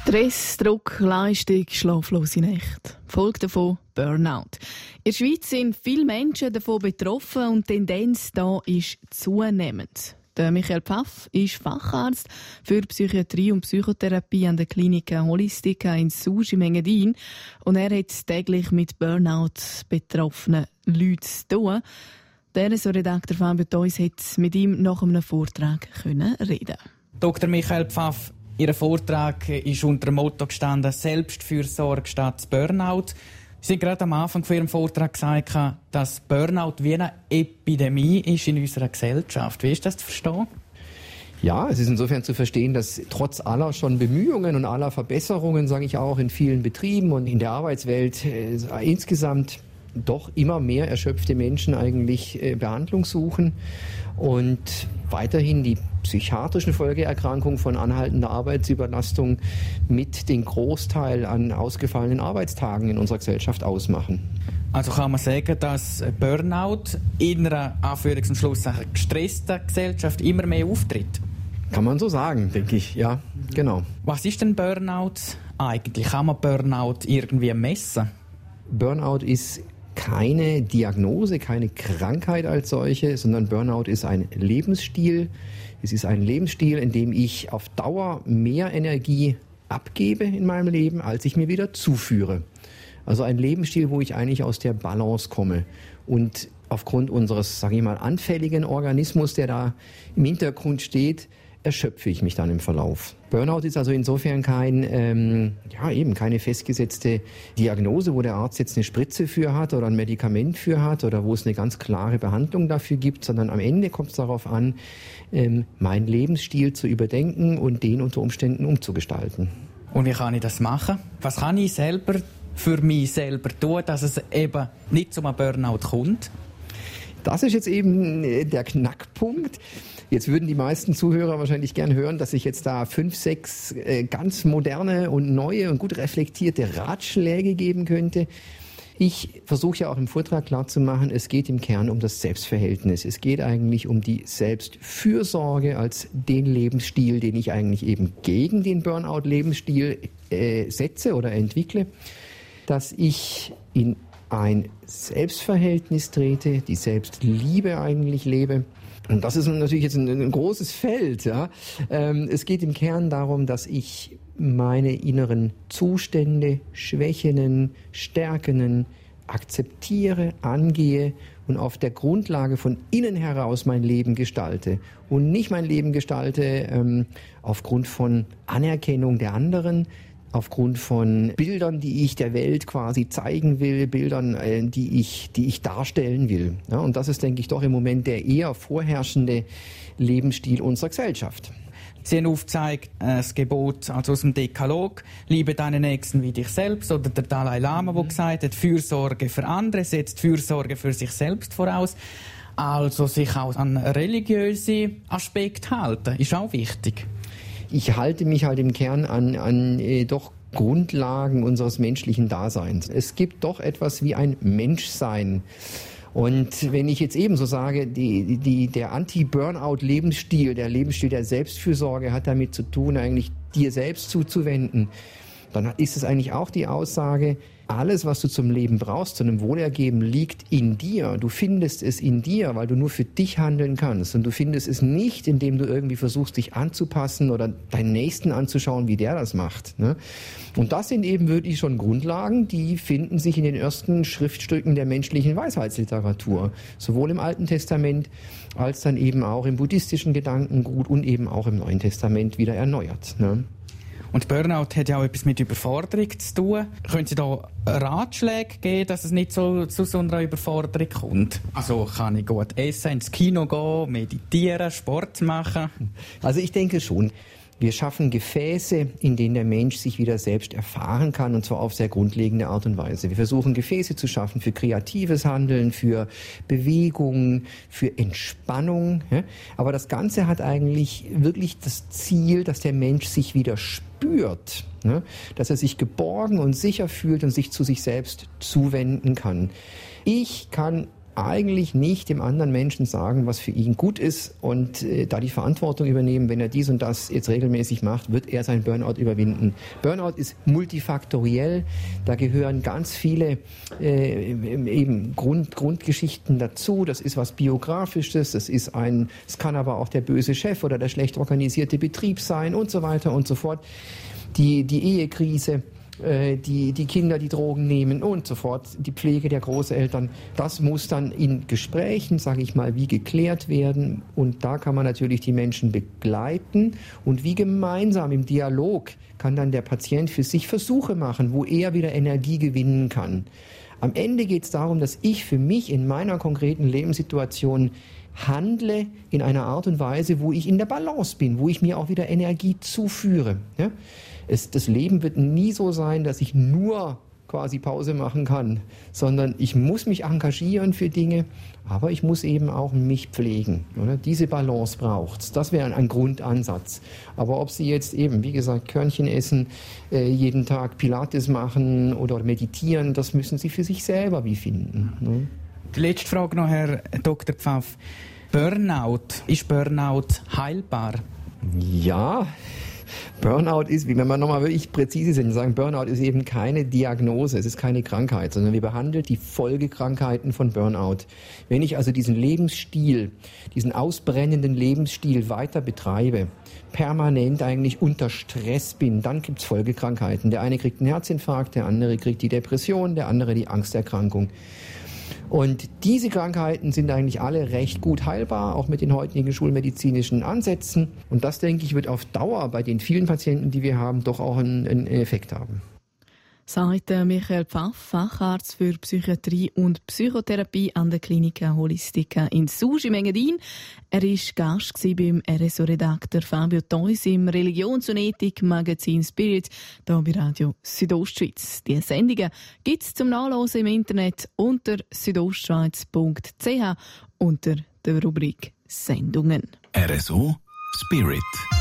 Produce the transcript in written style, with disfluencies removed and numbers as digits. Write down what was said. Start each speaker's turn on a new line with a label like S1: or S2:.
S1: Stress, Druck, Leistung, schlaflose Nächte. Folge davon Burnout. In der Schweiz sind viele Menschen davon betroffen und die Tendenz da ist zunehmend. Der Michael Pfaff ist Facharzt für Psychiatrie und Psychotherapie an der Klinik Holistica in Susch im Engadin. Und er hat täglich mit Burnout betroffenen Leuten zu tun. Der Redakteur Fabio Theus hat mit ihm nach einem Vortrag reden.
S2: Dr. Michael Pfaff, Ihr Vortrag ist unter dem Motto gestanden, Selbstfürsorge statt Burnout. Sie haben gerade am Anfang von Ihrem Vortrag gesagt, dass Burnout wie eine Epidemie ist in unserer Gesellschaft. Wie ist das zu verstehen?
S3: Ja, es ist insofern zu verstehen, dass trotz aller schon Bemühungen und aller Verbesserungen, sage ich auch, in vielen Betrieben und in der Arbeitswelt insgesamt doch immer mehr erschöpfte Menschen eigentlich Behandlung suchen und weiterhin die psychiatrischen Folgeerkrankungen von anhaltender Arbeitsüberlastung mit den Großteil an ausgefallenen Arbeitstagen in unserer Gesellschaft ausmachen.
S2: Also kann man sagen, dass Burnout in einer Anführungs- und Schlusszeichen gestressten Gesellschaft immer mehr auftritt?
S3: Kann man so sagen, denke ich. Ja, genau.
S2: Was ist denn Burnout eigentlich? Kann man Burnout irgendwie messen?
S3: Burnout ist keine Diagnose, keine Krankheit als solche, sondern Burnout ist ein Lebensstil. Es ist ein Lebensstil, in dem ich auf Dauer mehr Energie abgebe in meinem Leben, als ich mir wieder zuführe. Also ein Lebensstil, wo ich eigentlich aus der Balance komme. Und aufgrund unseres, sage ich mal, anfälligen Organismus, der da im Hintergrund steht, erschöpfe ich mich dann im Verlauf. Burnout ist also insofern keine festgesetzte Diagnose, wo der Arzt jetzt eine Spritze für hat oder ein Medikament für hat oder wo es eine ganz klare Behandlung dafür gibt, sondern am Ende kommt es darauf an, meinen Lebensstil zu überdenken und den unter Umständen umzugestalten.
S2: Und wie kann ich das machen? Was kann ich selber für mich selber tun, dass es eben nicht zu einem Burnout kommt?
S3: Das ist jetzt eben der Knackpunkt. Jetzt würden die meisten Zuhörer wahrscheinlich gern hören, dass ich jetzt da 5, 6 ganz moderne und neue und gut reflektierte Ratschläge geben könnte. Ich versuche ja auch im Vortrag klarzumachen, es geht im Kern um das Selbstverhältnis. Es geht eigentlich um die Selbstfürsorge als den Lebensstil, den ich eigentlich eben gegen den Burnout-Lebensstil setze oder entwickle, dass ich in ein Selbstverhältnis trete, die Selbstliebe eigentlich lebe. Und das ist natürlich jetzt ein großes Feld. Ja. Es geht im Kern darum, dass ich meine inneren Zustände, Schwächen, Stärken akzeptiere, angehe und auf der Grundlage von innen heraus mein Leben gestalte. Und nicht mein Leben gestalte aufgrund von Anerkennung der anderen, aufgrund von Bildern, die ich der Welt quasi zeigen will, Bildern, die ich darstellen will. Ja, und das ist, denke ich, doch im Moment der eher vorherrschende Lebensstil unserer Gesellschaft.
S2: Sie haben aufgezeigt, das Gebot also aus dem Dekalog, liebe deinen Nächsten wie dich selbst, oder der Dalai Lama, der gesagt hat, Fürsorge für andere setzt Fürsorge für sich selbst voraus. Also sich auch an religiöse Aspekte halten, ist auch wichtig.
S3: Ich halte mich halt im Kern an doch Grundlagen unseres menschlichen Daseins. Es gibt doch etwas wie ein Menschsein. Und wenn ich jetzt ebenso sage, der Anti-Burnout-Lebensstil, der Lebensstil der Selbstfürsorge hat damit zu tun, eigentlich dir selbst zuzuwenden, dann ist es eigentlich auch die Aussage, alles, was du zum Leben brauchst, zu einem Wohlergeben, liegt in dir. Du findest es in dir, weil du nur für dich handeln kannst. Und du findest es nicht, indem du irgendwie versuchst, dich anzupassen oder deinen Nächsten anzuschauen, wie der das macht. Ne? Und das sind eben wirklich schon Grundlagen, die finden sich in den ersten Schriftstücken der menschlichen Weisheitsliteratur. Sowohl im Alten Testament als dann eben auch im buddhistischen Gedankengut und eben auch im Neuen Testament wieder erneuert. Ne?
S2: Und Burnout hat ja auch etwas mit Überforderung zu tun. Können Sie da Ratschläge geben, dass es nicht zu so einer Überforderung kommt? Also kann ich gut essen, ins Kino gehen, meditieren, Sport machen?
S3: Also ich denke schon. Wir schaffen Gefäße, in denen der Mensch sich wieder selbst erfahren kann, und zwar auf sehr grundlegende Art und Weise. Wir versuchen Gefäße zu schaffen für kreatives Handeln, für Bewegung, für Entspannung. Aber das Ganze hat eigentlich wirklich das Ziel, dass der Mensch sich wieder spürt, dass er sich geborgen und sicher fühlt und sich zu sich selbst zuwenden kann. Ich kann eigentlich nicht dem anderen Menschen sagen, was für ihn gut ist und da die Verantwortung übernehmen, wenn er dies und das jetzt regelmäßig macht, wird er seinen Burnout überwinden. Burnout ist multifaktoriell, da gehören ganz viele eben Grundgeschichten dazu. Das ist was Biografisches, es kann aber auch der böse Chef oder der schlecht organisierte Betrieb sein und so weiter und so fort. Die Ehekrise, die Kinder, die Drogen nehmen und so fort, die Pflege der Großeltern, das muss dann in Gesprächen, sage ich mal, wie geklärt werden. Und da kann man natürlich die Menschen begleiten und wie gemeinsam im Dialog kann dann der Patient für sich Versuche machen, wo er wieder Energie gewinnen kann. Am Ende geht es darum, dass ich für mich in meiner konkreten Lebenssituation handle in einer Art und Weise, wo ich in der Balance bin, wo ich mir auch wieder Energie zuführe. Ja? Das Leben wird nie so sein, dass ich nur quasi Pause machen kann, sondern ich muss mich engagieren für Dinge, aber ich muss eben auch mich pflegen. Oder? Diese Balance braucht's. Das wäre ein Grundansatz. Aber ob Sie jetzt eben, wie gesagt, Körnchen essen, jeden Tag Pilates machen oder meditieren, das müssen Sie für sich selber wie finden. Ne?
S2: Die letzte Frage noch, Herr Dr. Pfaff. Ist Burnout heilbar?
S3: Ja, Burnout ist, wenn wir nochmal wirklich präzise sind, sagen, Burnout ist eben keine Diagnose, es ist keine Krankheit, sondern wir behandeln die Folgekrankheiten von Burnout. Wenn ich also diesen Lebensstil, diesen ausbrennenden Lebensstil weiter betreibe, permanent eigentlich unter Stress bin, dann gibt's Folgekrankheiten. Der eine kriegt einen Herzinfarkt, der andere kriegt die Depression, der andere die Angsterkrankung. Und diese Krankheiten sind eigentlich alle recht gut heilbar, auch mit den heutigen schulmedizinischen Ansätzen. Und das, denke ich, wird auf Dauer bei den vielen Patienten, die wir haben, doch auch einen Effekt haben.
S1: Sagt Michael Pfaff, Facharzt für Psychiatrie und Psychotherapie an der Klinika Holistica in Susch im Engadin. Er war Gast beim RSO-Redakteur Fabio Theus im Religions- und Ethik-Magazin Spirit hier bei Radio Südostschweiz. Die Sendungen gibt es zum Nachlesen im Internet unter südostschweiz.ch unter der Rubrik Sendungen.
S4: RSO Spirit.